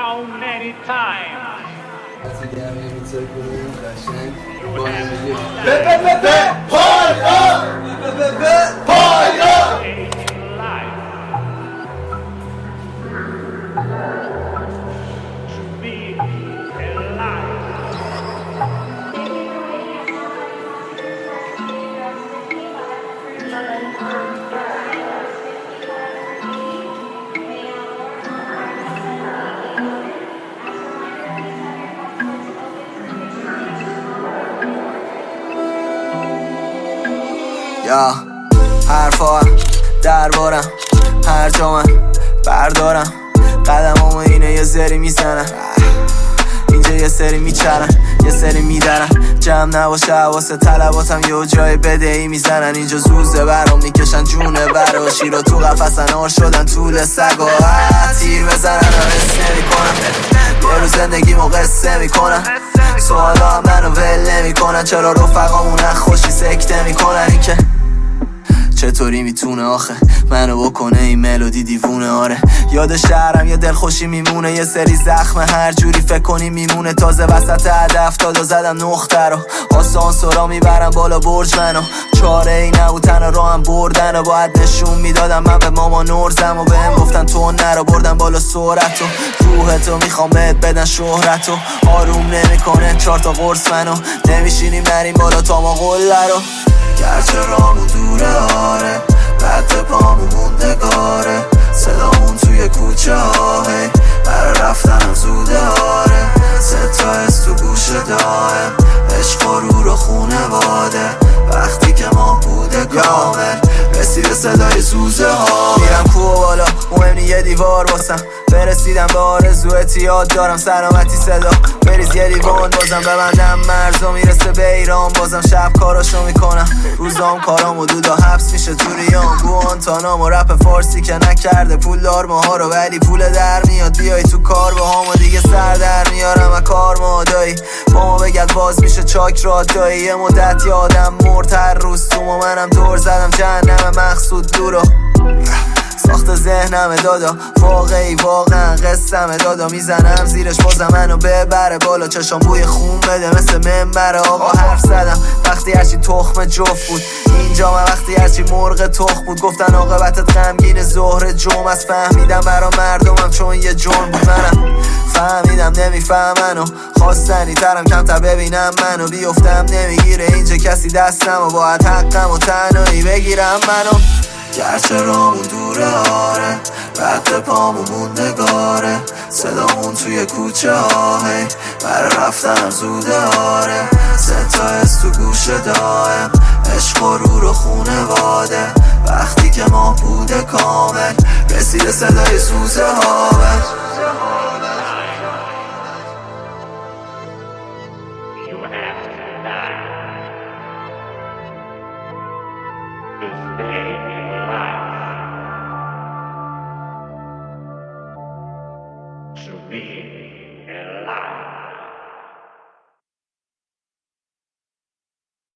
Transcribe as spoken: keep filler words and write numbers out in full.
how many times in life to be alive. یا حرفا دربارم هر جا من بردارم قدمامو اینه یه سری میزنن اینجا یه سری میچرن یه سری میدرن جمع نباشه حواسه طلباتم یه جای بدهی میزنن اینجا زوزه برام میکشن جونه برا شیرا تو قفصن آر شدن طول سگا تیر بزنن و حس نمیکنم یه روز زندگیمو قصه میکنم سوالا هم منو ول نمیکنن چرا رفقامون خوشی سکته میکنن این که چطوری میتونه آخه منو بکنه این ملودی دیوونه آره یاد شهرم یه دلخوشی میمونه یه سری زخم هر جوری فکر کنی میمونه تازه وسط هدف دادا زدم نقطه رو آسانسورا میبرم بالا برج منو چاره ای نبود تنها راهم بردن و باید نشون میدادم من به ماما نرزم و بهم گفتن تو نرو بردم بالا سرعت و روحتو میخوام بهت بدن شهرت و آروم نمیکنه چهار تا قرص منو نمیشینیم نریم بالا تا ما قله رو گرچه رامون دوره آره رد پامون موندگاره صدامون توی کوچه ها هی برا رفتنم زوده آره ستا از تو گوش دایم عشق و رو رو خونه واده وقتی که ما بوده کامل رسیده صدای زوزه ها میرم کوه بالا مهم یه دیوار باسم برسیدم به آرزو اتیاد دارم سلامتی صدا بریز یه لیوان بازم ببندم مرزا میرسه به ایران بازم شب کاراشو میکنم روزام کارام و دودا حبس میشه تو ریان گوانتانام و رپ فارسی که نکرده پول دار ماها رو ولی پول در میاد بیای تو کار با هم و دیگه سر در میارم و کار مادایی با ما بگد باز میشه چاک را دایی یه مدت یادم مرد هر روز تو و منم دور زدم جهنم مقصود دورو ساخت ذهنم دادا واقعی واقعا قصم دادا میزنم زیرش بازم منو ببره بالا چشام بوی خون بده مثل منبر آقا حرف زدم وقتی هرچی تخم جفت بود اینجا من وقتی هرچی مرغ تخم بود گفتن عاقبتت غمگین ظهر جمعه است فهمیدم برا مردمم چون یه جرم بود منم فهمیدم نمیفهمن و خواستنی ترم کمتر ببینم منو بیفتم نمیگیره اینجا کسی دستم و باید حقم و تنهایی بگیرم منو گرچه رامون دوره آره رد پامون موندگاره صدامون توی کوچه ها هی برا رفتنم زوده آره ستا از تو گوش دایم عشق و رو رو خونه واده وقتی که ما بوده کامل رسیده صدای سوزه ها To be alive.